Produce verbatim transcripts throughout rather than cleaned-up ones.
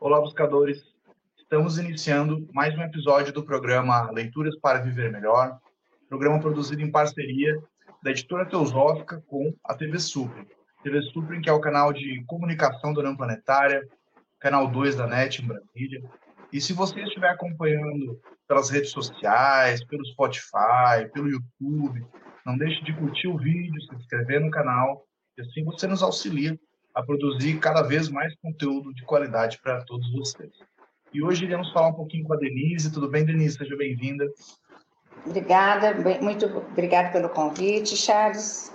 Olá, buscadores! Estamos iniciando mais um episódio do programa Leituras para Viver Melhor, programa produzido em parceria da Editora Teosófica com a T V Supre. T V Supre, que é o canal de comunicação da União Planetária, canal dois da NET em Brasília. E se você estiver acompanhando pelas redes sociais, pelo Spotify, pelo YouTube, não deixe de curtir o vídeo, se inscrever no canal, e assim você nos auxilia a produzir cada vez mais conteúdo de qualidade para todos vocês. E hoje iremos falar um pouquinho com a Denise. Tudo bem, Denise? Seja bem-vinda. Obrigada, muito obrigada pelo convite, Charles.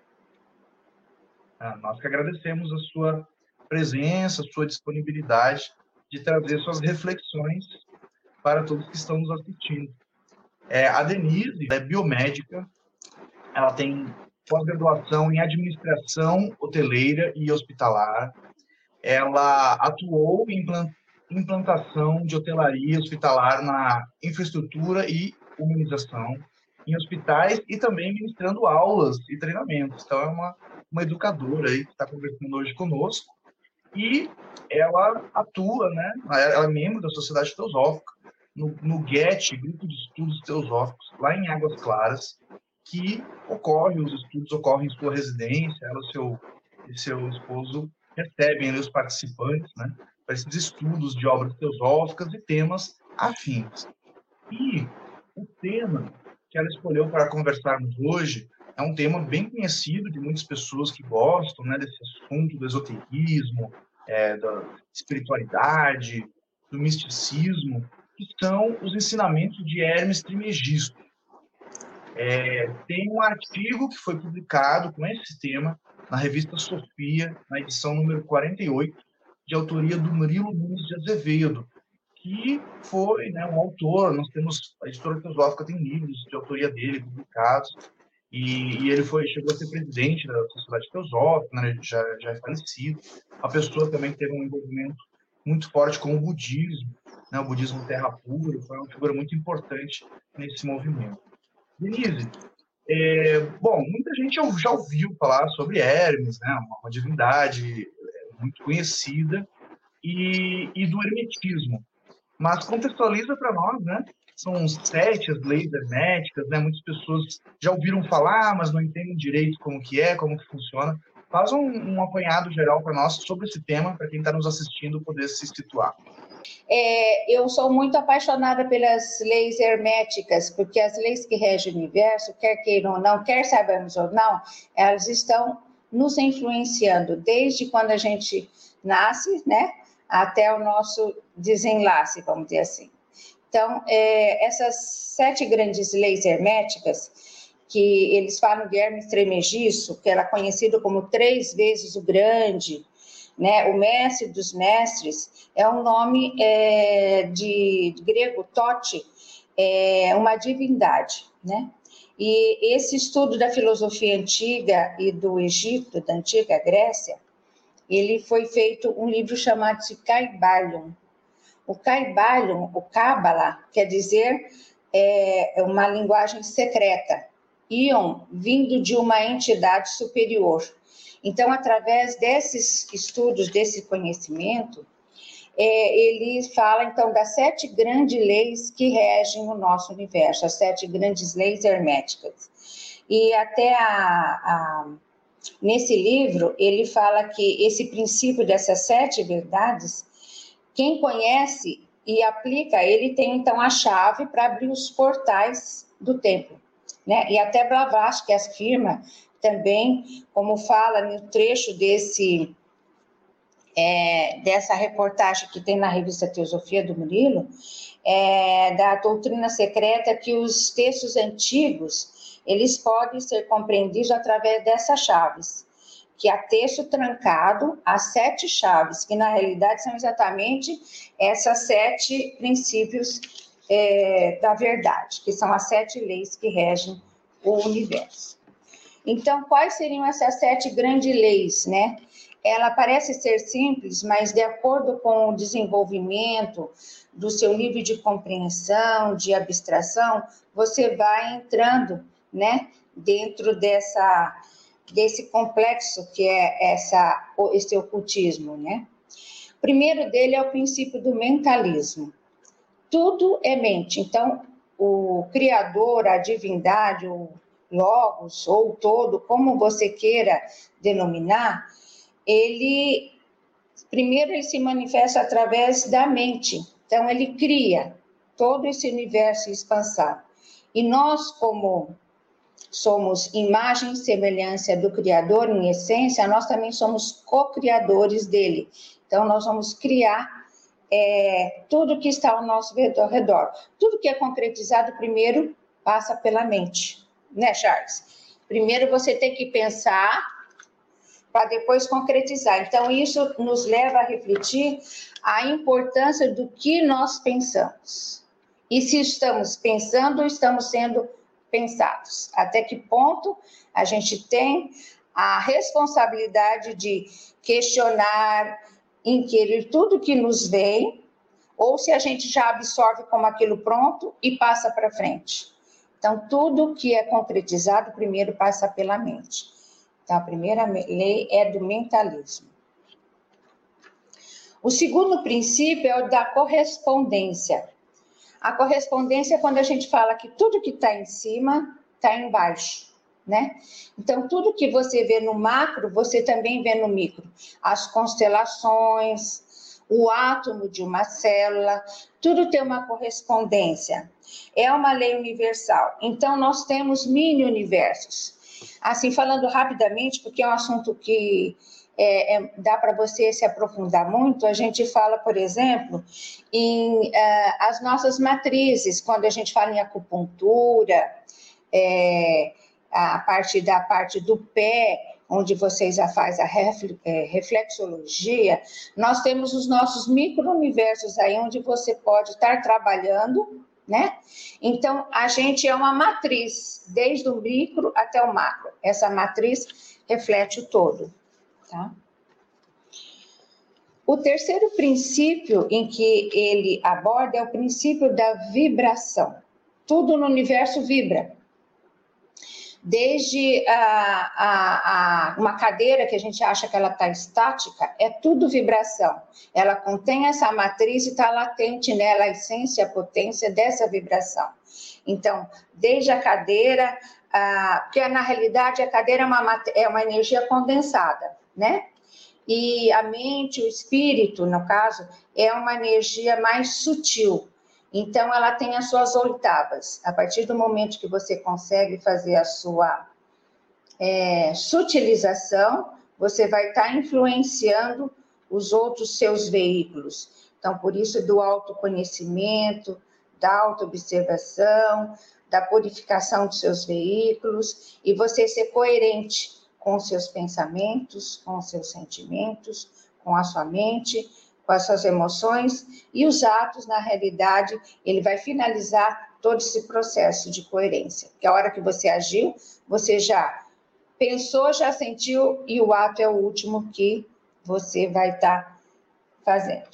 Ah, nós que agradecemos a sua presença, a sua disponibilidade de trazer suas reflexões para todos que estão nos assistindo. É, a Denise é biomédica, ela tem pós-graduação em administração hoteleira e hospitalar. Ela atuou em implantação de hotelaria hospitalar na infraestrutura e humanização em hospitais e também ministrando aulas e treinamentos. Então, é uma, uma educadora aí que está conversando hoje conosco. E ela atua, né? Ela é membro da Sociedade Teosófica, no, no G E T, Grupo de Estudos Teosóficos, lá em Águas Claras, que ocorre, os estudos ocorrem em sua residência, ela e seu, e seu esposo recebem ali os participantes, né, para esses estudos de obras teosóficas e temas afins. E o tema que ela escolheu para conversarmos hoje é um tema bem conhecido de muitas pessoas que gostam, né, desse assunto do esoterismo, é, da espiritualidade, do misticismo, que são os ensinamentos de Hermes Trismegisto. É, tem um artigo que foi publicado com esse tema na revista Sofia, na edição número quarenta e oito, de autoria do Murilo Nunes de Azevedo, que foi, né, um autor. Nós temos, a Editora Teosófica tem livros de autoria dele publicados, e, e ele foi, chegou a ser presidente da Sociedade Teosófica, né, já, já é falecido. Uma pessoa também que teve um envolvimento muito forte com o budismo, né, o budismo terra pura, foi uma figura muito importante nesse movimento. Denise, é, bom, muita gente já ouviu falar sobre Hermes, né, uma, uma divindade muito conhecida, e, e do hermetismo. Mas contextualiza para nós, né? São sete as leis herméticas, né? Muitas pessoas já ouviram falar, mas não entendem direito como que é, como que funciona. Faz um, um apanhado geral para nós sobre esse tema, para quem está nos assistindo poder se situar. É, eu sou muito apaixonada pelas leis herméticas, porque as leis que regem o universo, quer queiram ou não, quer saibamos ou não, elas estão nos influenciando desde quando a gente nasce, né, até o nosso desenlace, vamos dizer assim. Então, é, essas sete grandes leis herméticas, que eles falam de Hermes Trismegisto, que era conhecido como três vezes o grande, né, o mestre dos mestres, é um nome é, de, de grego, tote, é uma divindade, né? E esse estudo da filosofia antiga e do Egito, da antiga Grécia, ele foi feito um livro chamado de Kybalion. O Kybalion, o Cábala, quer dizer é, uma linguagem secreta, íon vindo de uma entidade superior. Então, através desses estudos, desse conhecimento, é, ele fala, então, das sete grandes leis que regem o nosso universo, as sete grandes leis herméticas. E até a, a, nesse livro, ele fala que esse princípio dessas sete verdades, quem conhece e aplica, ele tem, então, a chave para abrir os portais do tempo, né? E até Blavatsky afirma também, como fala no trecho desse, é, dessa reportagem que tem na revista Teosofia do Murilo, é, da doutrina secreta, que os textos antigos, eles podem ser compreendidos através dessas chaves, que há texto trancado, as sete chaves, que na realidade são exatamente essas sete princípios é, da verdade, que são as sete leis que regem o universo. Então, quais seriam essas sete grandes leis, né? Ela parece ser simples, mas de acordo com o desenvolvimento do seu nível de compreensão, de abstração, você vai entrando, né, dentro dessa, desse complexo que é essa, esse ocultismo, né? O primeiro dele é o princípio do mentalismo. Tudo é mente. Então, o Criador, a divindade, o Logos, ou o todo, como você queira denominar, ele, primeiro, ele se manifesta através da mente. Então, ele cria todo esse universo expansão. E nós, como somos imagem e semelhança do Criador em essência, nós também somos co-criadores dele. Então, nós vamos criar é, tudo que está ao nosso redor. Tudo que é concretizado, primeiro, passa pela mente. Né, Charles? Primeiro você tem que pensar para depois concretizar. Então, isso nos leva a refletir a importância do que nós pensamos. E se estamos pensando ou estamos sendo pensados. Até que ponto a gente tem a responsabilidade de questionar, inquirir tudo que nos vem, ou se a gente já absorve como aquilo pronto e passa para frente. Então, tudo que é concretizado, primeiro passa pela mente. Então, a primeira lei é do mentalismo. O segundo princípio é o da correspondência. A correspondência é quando a gente fala que tudo que está em cima está embaixo, né? Então, tudo que você vê no macro, você também vê no micro. As constelações, o átomo de uma célula, tudo tem uma correspondência. É uma lei universal. Então, nós temos mini-universos. Assim, falando rapidamente, porque é um assunto que é, é, dá para você se aprofundar muito, a gente fala, por exemplo, em uh, as nossas matrizes, quando a gente fala em acupuntura, é, a parte da parte do pé, onde vocês já fazem a reflexologia, nós temos os nossos micro-universos aí, onde você pode estar trabalhando, né? Então, a gente é uma matriz, desde o micro até o macro. Essa matriz reflete o todo, tá? O terceiro princípio em que ele aborda é o princípio da vibração. Tudo no universo vibra. Desde a, a, a, uma cadeira que a gente acha que ela está estática, é tudo vibração. Ela contém essa matriz e está latente nela a essência, a potência dessa vibração. Então, desde a cadeira, a, porque na realidade a cadeira é uma, é uma energia condensada, né? E a mente, o espírito, no caso, é uma energia mais sutil. Então, ela tem as suas oitavas. A partir do momento que você consegue fazer a sua é, sutilização, você vai estar influenciando os outros seus veículos. Então, por isso, do autoconhecimento, da autoobservação, da purificação dos seus veículos, e você ser coerente com os seus pensamentos, com os seus sentimentos, com a sua mente, com as suas emoções, e os atos, na realidade, ele vai finalizar todo esse processo de coerência. Porque a hora que você agiu, você já pensou, já sentiu, e o ato é o último que você vai estar fazendo.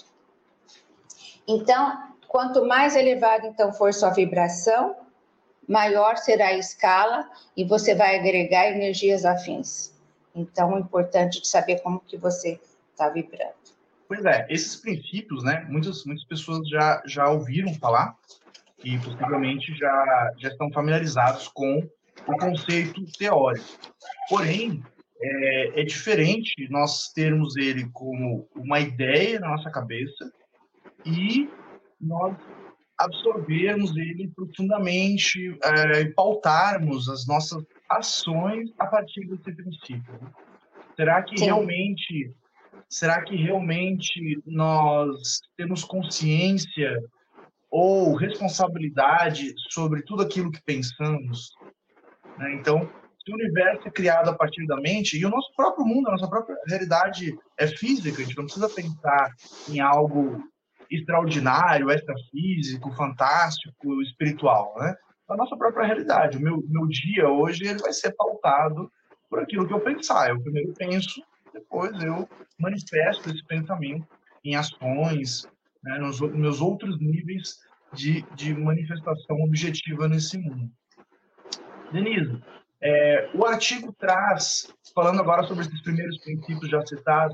Então, quanto mais elevado, então, for sua vibração, maior será a escala, e você vai agregar energias afins. Então, é importante de saber como que você está vibrando. Pois é, esses princípios, né, muitas, muitas pessoas já, já ouviram falar e possivelmente já, já estão familiarizados com o conceito teórico. Porém, é, é diferente nós termos ele como uma ideia na nossa cabeça e nós absorvermos ele profundamente é, e pautarmos as nossas ações a partir desse princípio. Será que Sim. realmente... Será que realmente nós temos consciência ou responsabilidade sobre tudo aquilo que pensamos? Então, se o universo é criado a partir da mente, e o nosso próprio mundo, a nossa própria realidade é física, a gente não precisa pensar em algo extraordinário, extrafísico, fantástico, espiritual, né? A nossa própria realidade. O meu, meu dia hoje ele vai ser pautado por aquilo que eu pensar. Eu primeiro penso, depois eu manifesto esse pensamento em ações, né, nos meus outros níveis de, de manifestação objetiva nesse mundo. Denise, é, o artigo traz, falando agora sobre esses primeiros princípios já citados,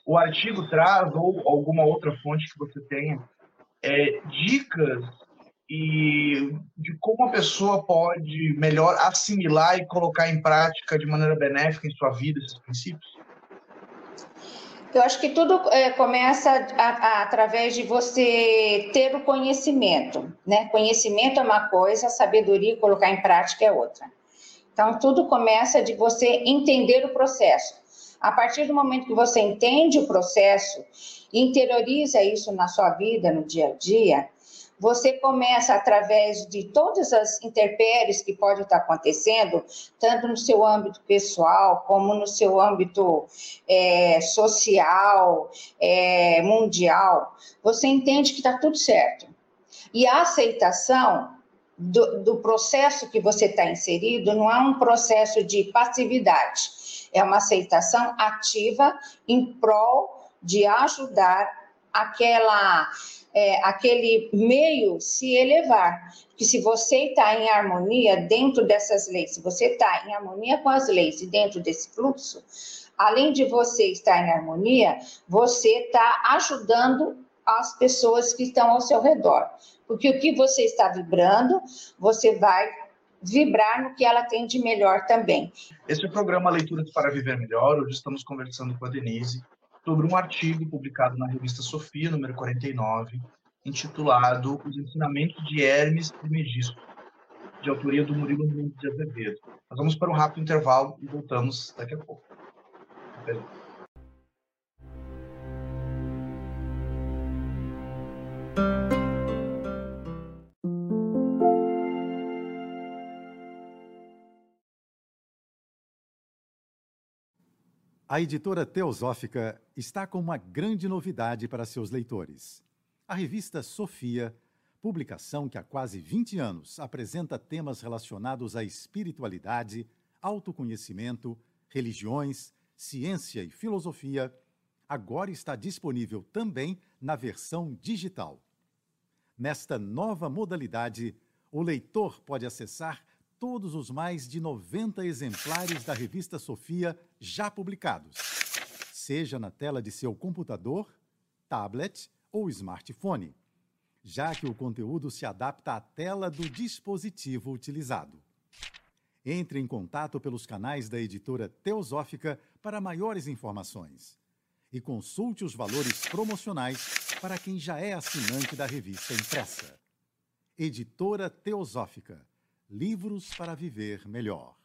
o artigo traz, ou alguma outra fonte que você tenha, é, dicas e de como a pessoa pode melhor assimilar e colocar em prática de maneira benéfica em sua vida esses princípios? Eu acho que tudo é, começa a, a, através de você ter o conhecimento, né? Conhecimento é uma coisa, sabedoria e colocar em prática é outra. Então, tudo começa de você entender o processo. A partir do momento que você entende o processo, interioriza isso na sua vida, no dia a dia, você começa, através de todas as intempéries que podem estar acontecendo, tanto no seu âmbito pessoal, como no seu âmbito é, social, é, mundial, você entende que está tudo certo. E a aceitação do, do processo que você está inserido não é um processo de passividade, é uma aceitação ativa em prol de ajudar aquela... É, aquele meio se elevar, que se você está em harmonia dentro dessas leis, se você está em harmonia com as leis e dentro desse fluxo, além de você estar em harmonia, você está ajudando as pessoas que estão ao seu redor, porque o que você está vibrando, você vai vibrar no que ela tem de melhor também. Esse é o programa Leituras para Viver Melhor. Hoje estamos conversando com a Denise sobre um artigo publicado na revista Sofia, número quarenta e nove, intitulado Os Ensinamentos de Hermes Trismegisto, de autoria do Murilo Nunes de Azevedo. Nós vamos para um rápido intervalo e voltamos daqui a pouco. Até. A editora Teosófica está com uma grande novidade para seus leitores. A revista Sofia, publicação que há quase vinte anos apresenta temas relacionados à espiritualidade, autoconhecimento, religiões, ciência e filosofia, agora está disponível também na versão digital. Nesta nova modalidade, o leitor pode acessar todos os mais de noventa exemplares da revista Sofia já publicados, seja na tela de seu computador, tablet ou smartphone, já que o conteúdo se adapta à tela do dispositivo utilizado. Entre em contato pelos canais da editora Teosófica para maiores informações e consulte os valores promocionais para quem já é assinante da revista impressa. Editora Teosófica. Livros para viver melhor.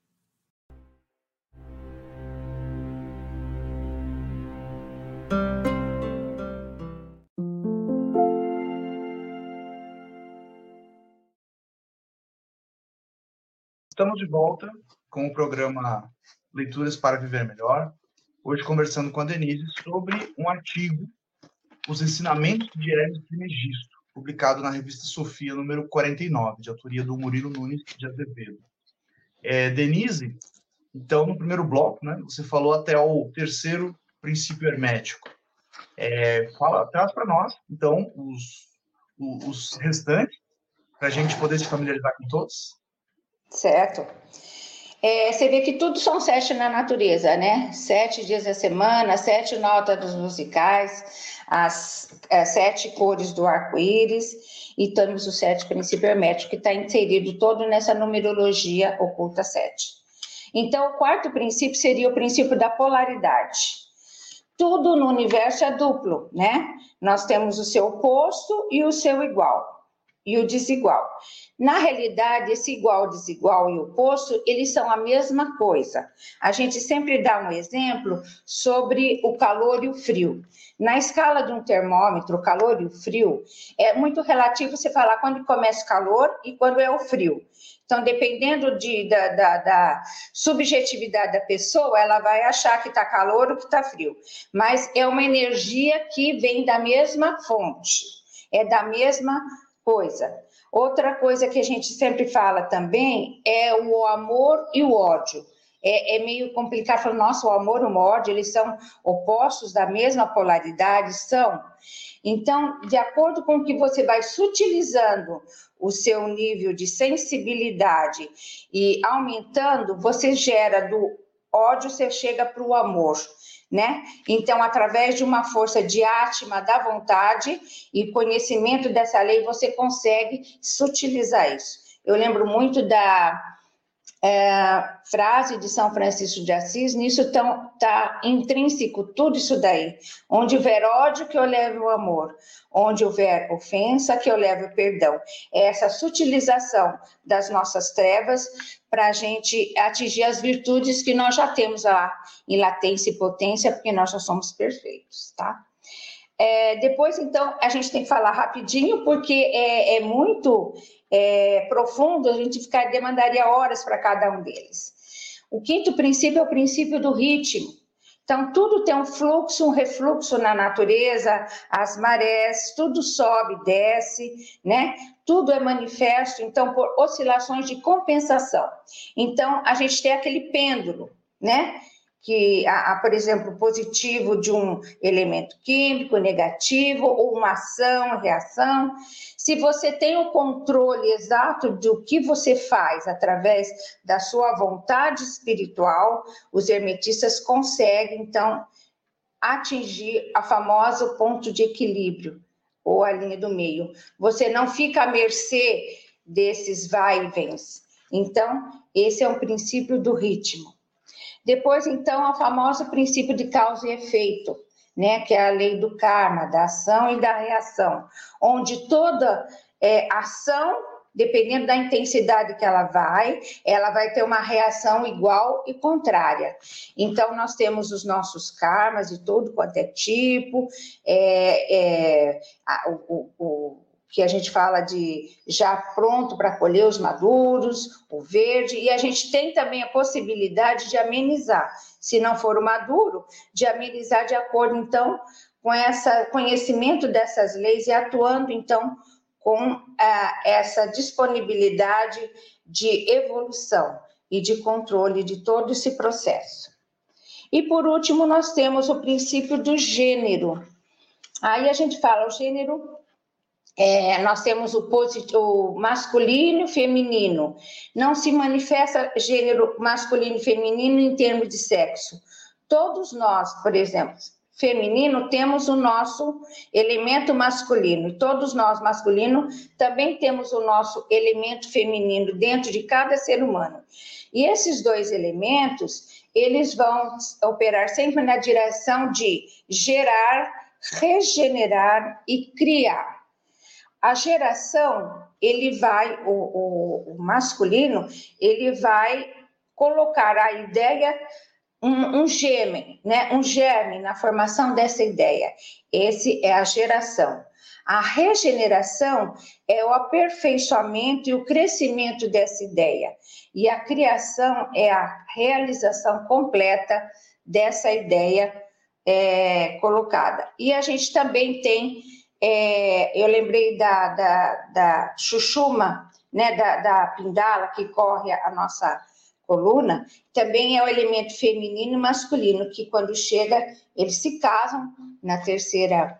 Estamos de volta com o programa Leituras para Viver Melhor. Hoje conversando com a Denise sobre um artigo, Os Ensinamentos de Hermes Trismegisto, publicado na revista Sofia, número quarenta e nove, de autoria do Murilo Nunes de Azevedo. É, Denise, então, no primeiro bloco, né, você falou até o terceiro princípio hermético. É, fala, traz para nós, então, os, os restantes, para a gente poder se familiarizar com todos. Certo. É, você vê que tudo são sete na natureza, né? Sete dias da semana, sete notas musicais, as, as sete cores do arco-íris, e temos o sete princípio hermético, que está inserido todo nessa numerologia oculta sete. Então, o quarto princípio seria o princípio da polaridade. Tudo no universo é duplo, né? Nós temos o seu oposto e o seu igual, e o desigual. Na realidade, esse igual, desigual e oposto, eles são a mesma coisa. A gente sempre dá um exemplo sobre o calor e o frio. Na escala de um termômetro, o calor e o frio, é muito relativo você falar quando começa o calor e quando é o frio. Então, dependendo de, da, da, da subjetividade da pessoa, ela vai achar que está calor ou que está frio. Mas é uma energia que vem da mesma fonte, é da mesma coisa. Outra coisa que a gente sempre fala também é o amor e o ódio. É, é meio complicado falar, nossa, o amor e o ódio, eles são opostos da mesma polaridade, são. Então, de acordo com que você vai sutilizando o seu nível de sensibilidade e aumentando, você gera do ódio você chega para o amor, né? Então, através de uma força de átma da vontade e conhecimento dessa lei, você consegue sutilizar isso. Eu lembro muito da é, frase de São Francisco de Assis, nisso está intrínseco tudo isso daí. Onde houver ódio, que eu leve o amor. Onde houver ofensa, que eu leve o perdão. É essa sutilização das nossas trevas para a gente atingir as virtudes que nós já temos lá em latência e potência, porque nós já somos perfeitos, tá? É, depois, então, a gente tem que falar rapidinho, porque é, é muito é, profundo, a gente ficar, demandaria horas para cada um deles. O quinto princípio é o princípio do ritmo. Então, tudo tem um fluxo, um refluxo na natureza, as marés, tudo sobe, desce, né? Tudo é manifesto, então, por oscilações de compensação. Então, a gente tem aquele pêndulo, né? Que, a, a, por exemplo, positivo de um elemento químico, negativo, ou uma ação, reação. Se você tem o controle exato do que você faz através da sua vontade espiritual, os hermetistas conseguem, então, atingir a famosa ponto de equilíbrio, ou a linha do meio. Você não fica à mercê desses vai e vens. Então, esse é um princípio do ritmo. Depois, então, o famoso princípio de causa e efeito, né, que é a lei do karma, da ação e da reação, onde toda é, ação, dependendo da intensidade que ela vai, ela vai ter uma reação igual e contrária. Então, nós temos os nossos karmas de todo quanto é tipo, é, é, a, o, o que a gente fala de já pronto para colher os maduros, o verde, e a gente tem também a possibilidade de amenizar, se não for o maduro, de amenizar de acordo, então, com esse conhecimento dessas leis e atuando, então, com ah, essa disponibilidade de evolução e de controle de todo esse processo. E, por último, nós temos o princípio do gênero. Aí a gente fala, o gênero... É, nós temos o, o masculino e o feminino. Não se manifesta gênero masculino e feminino em termos de sexo. Todos nós, por exemplo, feminino, temos o nosso elemento masculino. E todos nós, masculino, também temos o nosso elemento feminino dentro de cada ser humano. E esses dois elementos, eles vão operar sempre na direção de gerar, regenerar e criar. A geração, ele vai, o, o, o masculino, ele vai colocar a ideia, um, um germe, né? um germe na formação dessa ideia. Esse é a geração. A regeneração é o aperfeiçoamento e o crescimento dessa ideia. E a criação é a realização completa dessa ideia é, colocada. E a gente também tem... É, eu lembrei da, da, da chuchuma, né, da, da pindala que corre a nossa coluna, também é o elemento feminino e masculino, que quando chega, eles se casam na terceira,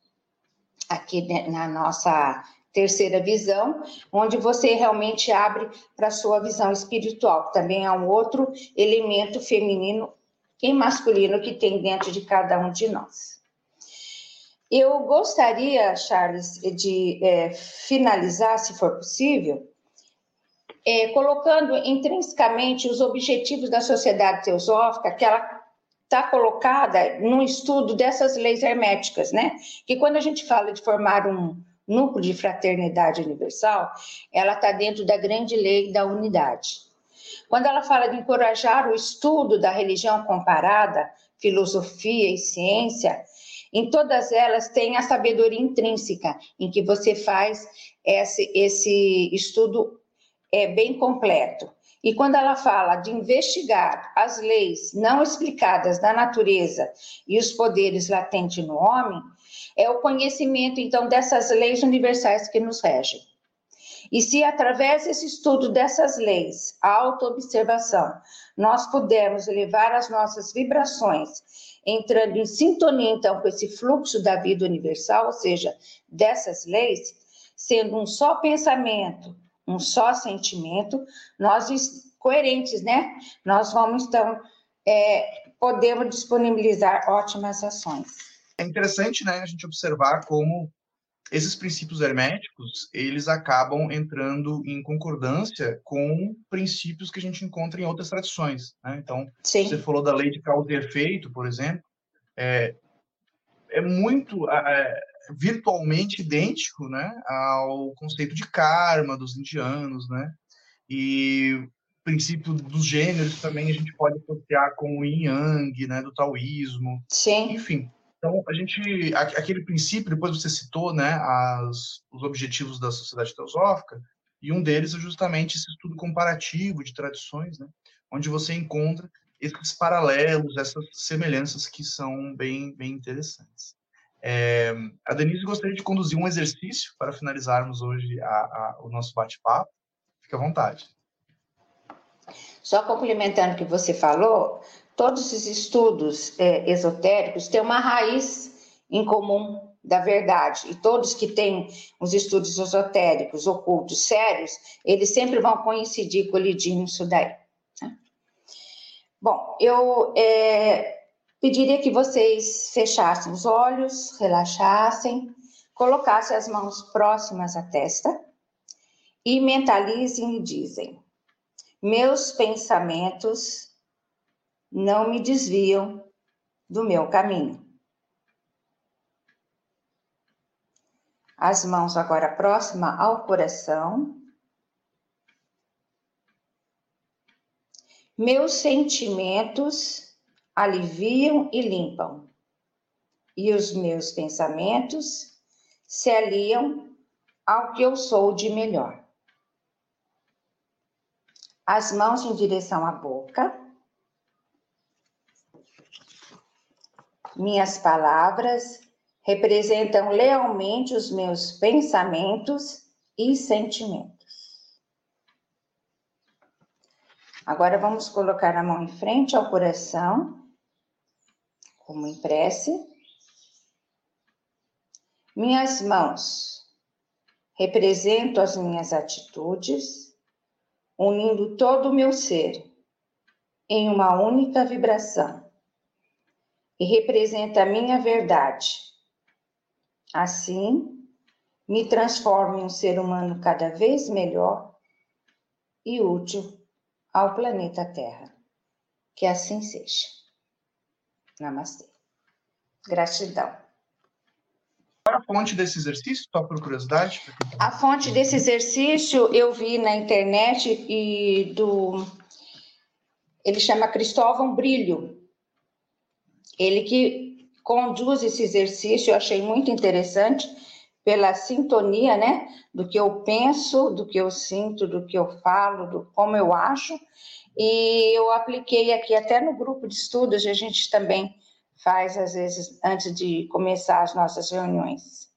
aqui né, na nossa terceira visão, onde você realmente abre para a sua visão espiritual. Também é um outro elemento feminino e masculino que tem dentro de cada um de nós. Eu gostaria, Charles, de é, finalizar, se for possível, é, colocando intrinsecamente os objetivos da Sociedade Teosófica, que ela está colocada no estudo dessas leis herméticas, né? Que quando a gente fala de formar um núcleo de fraternidade universal, ela está dentro da grande lei da unidade. Quando ela fala de encorajar o estudo da religião comparada, filosofia e ciência, em todas elas tem a sabedoria intrínseca, em que você faz esse, esse estudo é, bem completo. E quando ela fala de investigar as leis não explicadas da natureza e os poderes latentes no homem, é o conhecimento, então, dessas leis universais que nos regem. E se, através desse estudo dessas leis, a autoobservação, nós pudermos elevar as nossas vibrações, entrando em sintonia, então, com esse fluxo da vida universal, ou seja, dessas leis, sendo um só pensamento, um só sentimento, nós, coerentes, né? Nós vamos, então, é, podemos disponibilizar ótimas ações. É interessante, né, a gente observar como esses princípios herméticos, eles acabam entrando em concordância com princípios que a gente encontra em outras tradições, né? Então, Sim. Você falou da lei de causa e efeito, por exemplo, é, é muito é, virtualmente idêntico, né, ao conceito de karma dos indianos, né? E o princípio dos gêneros também a gente pode associar com o yin yang, né, do taoísmo. Sim. Enfim, então a gente aquele princípio, depois você citou, né, as, os objetivos da sociedade teosófica, e um deles é justamente esse estudo comparativo de tradições, né, onde você encontra esses paralelos, essas semelhanças que são bem bem interessantes. É, a Denise gostaria de conduzir um exercício para finalizarmos hoje a, a, o nosso bate-papo. Fique à vontade. Só complementando o que você falou, todos os estudos é, esotéricos têm uma raiz em comum da verdade. E todos que têm os estudos esotéricos, ocultos, sérios, eles sempre vão coincidir, colidir nisso daí. Né? Bom, eu é, pediria que vocês fechassem os olhos, relaxassem, colocassem as mãos próximas à testa e mentalizem e dizem: meus pensamentos não me desviam do meu caminho. As mãos agora próximas ao coração. Meus sentimentos aliviam e limpam. E os meus pensamentos se aliam ao que eu sou de melhor. As mãos em direção à boca. Minhas palavras representam lealmente os meus pensamentos e sentimentos. Agora vamos colocar a mão em frente ao coração, como em prece. Minhas mãos representam as minhas atitudes, unindo todo o meu ser em uma única vibração, e representa a minha verdade. Assim, me transformo em um ser humano cada vez melhor e útil ao planeta Terra. Que assim seja. Namastê. Gratidão. Qual a fonte desse exercício, só por curiosidade? A fonte desse exercício eu vi na internet e do... Ele chama Cristóvão Brilho. Ele que conduz esse exercício, eu achei muito interessante, pela sintonia, né, do que eu penso, do que eu sinto, do que eu falo, do como eu acho, e eu apliquei aqui até no grupo de estudos, a gente também faz, às vezes, antes de começar as nossas reuniões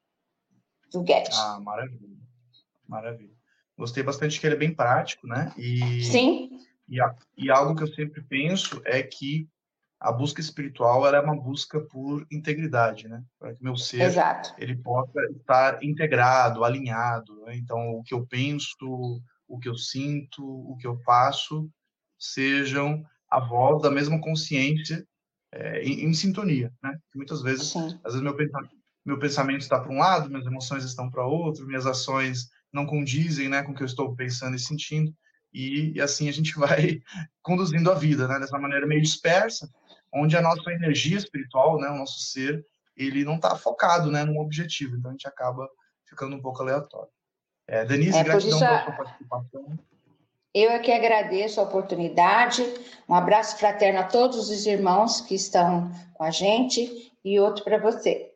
do Get. Ah, maravilha, maravilha. Gostei bastante que ele é bem prático, né, e, Sim. E, e algo que eu sempre penso é que a busca espiritual ela é uma busca por integridade, né? Para que meu ser Exato. ele possa estar integrado, alinhado. Né? Então, o que eu penso, o que eu sinto, o que eu faço, sejam a voz da mesma consciência é, em, em sintonia, né? Porque muitas vezes, Sim. às vezes meu pensamento, meu pensamento está para um lado, minhas emoções estão para outro, minhas ações não condizem, né, com o que eu estou pensando e sentindo. E, e assim a gente vai conduzindo a vida, né, dessa maneira meio dispersa, onde a nossa energia espiritual, né, o nosso ser, ele não está focado, né, num objetivo, então a gente acaba ficando um pouco aleatório. É, Denise, É, gratidão por isso a... pela sua participação. Eu é que agradeço a oportunidade, um abraço fraterno a todos os irmãos que estão com a gente e outro para você.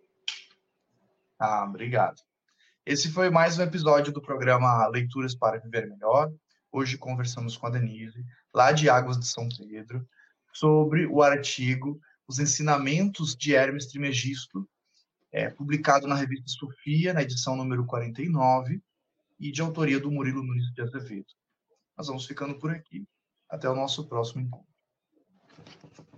Ah, obrigado. Esse foi mais um episódio do programa Leituras para Viver Melhor. Hoje conversamos com a Denise, lá de Águas de São Pedro, sobre o artigo Os Ensinamentos de Hermes Trismegisto, é, publicado na revista Sofia, na edição número quarenta e nove, e de autoria do Murilo Nunes de Azevedo. Nós vamos ficando por aqui. Até o nosso próximo encontro.